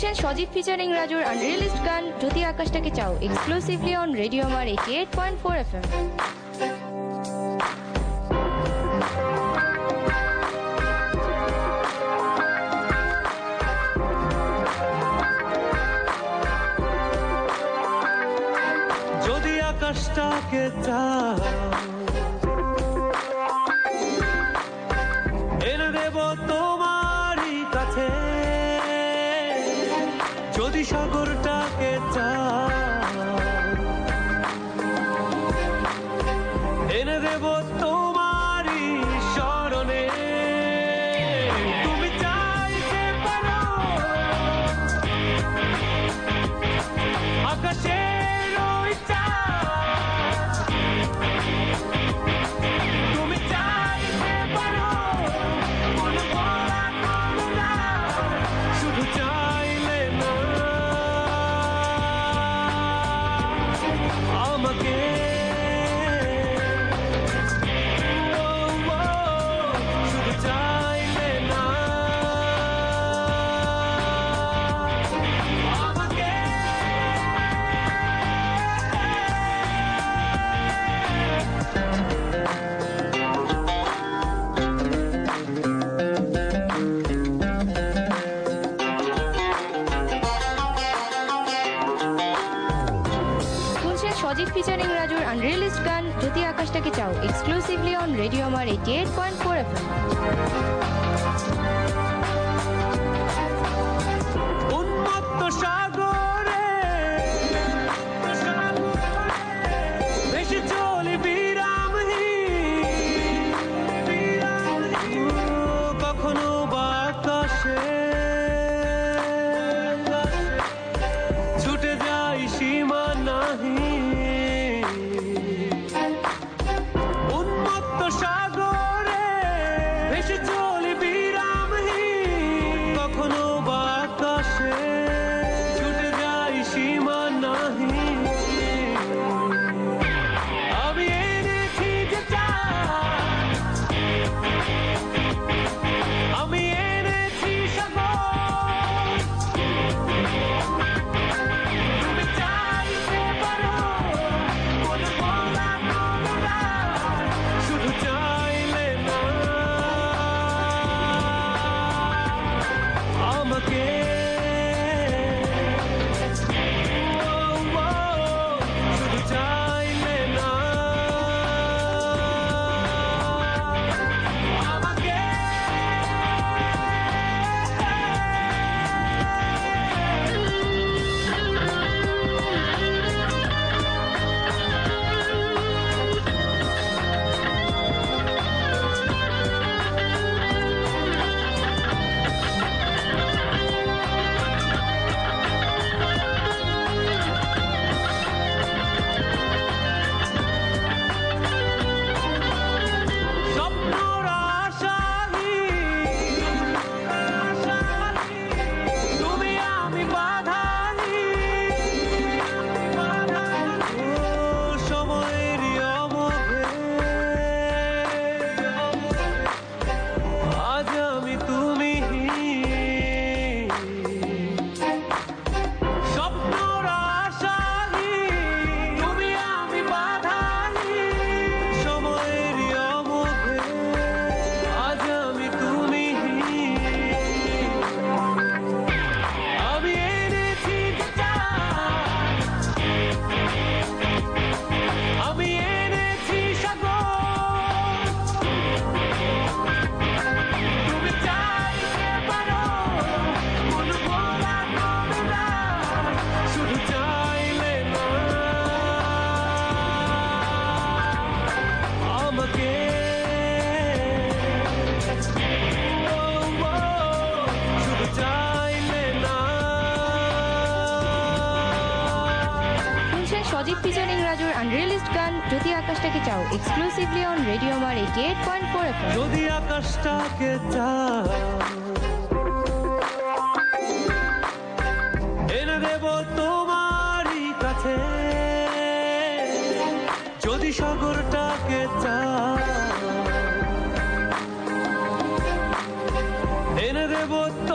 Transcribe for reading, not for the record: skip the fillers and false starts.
শুনছেন সজীব ফিচারিং রাজুর আনরিলিজড গান যদি আকাশটাকে চাও এক্সক্লুসিভলি অন রেডিও আমার 88.4 FM। যদি আকাশটাকে চাও এনে দেব তোমারই কাছে, যদি সাগরটাকে চাও এনে দেব তোমারই স্মরণে। তুমি চাইতে পারো আকাশের ওই চাঁদ, তুমি চাইতে পারো মন ভরা কমলা, শুধু চাইলে না আমাকে। শুধু চাইলে না আমাকে। শুনছেন সজীব ফিচারিং রাজুর আনরিলিজড গান যদি আকাশটাকে চাও এক্সক্লুসিভলি অন রেডিও আমার 88.4 FM। উন্মত্ত সাগরে ভেসে চলে বিরামহীন, কখনো বা আকাশে ছুটে যাই সীমা নাহি। উন্মত্ত সাগরে ভেসে চলে বিরামহীন, কখনো বা আকাশে ছুটে যাই সীমা নাহি। আমি এনেছি যে চাঁদ, আমি এনেছি সাগর, তুমি চাইতে পারো মন ভরা কমলা, শুধু চাইলে না আমাকে। শুধু চাইলে না আমাকে। স্বপ্নর আশাহীন, তুমি আমি বাধাহীন, সময়েরই অমোঘে আজ আমি তুমিহীন। স্বপ্নর আশাহীন, তুমি আমি বাধাহীন, সময়েরই অমোঘে আজ আমি তুমিহীন। আমি এনেছি যে চাঁদ, আমি এনেছি সাগর, তুমি চাইতে পারো মন ভরা কমলা, শুধু চাইলে না আমাকে। শুধু চাইলে না। শুনছেন সজীব ফিচারিং রাজুর আনরিলিজড গান যদি আকাশটাকে চাও এক্সক্লুসিভলি অন রেডিও আমার 88.4 FM। যদি আকাশটাকে চাও এনে দেব তোমারই কাছে, যদি সাগরটাকে চাও এনে দেব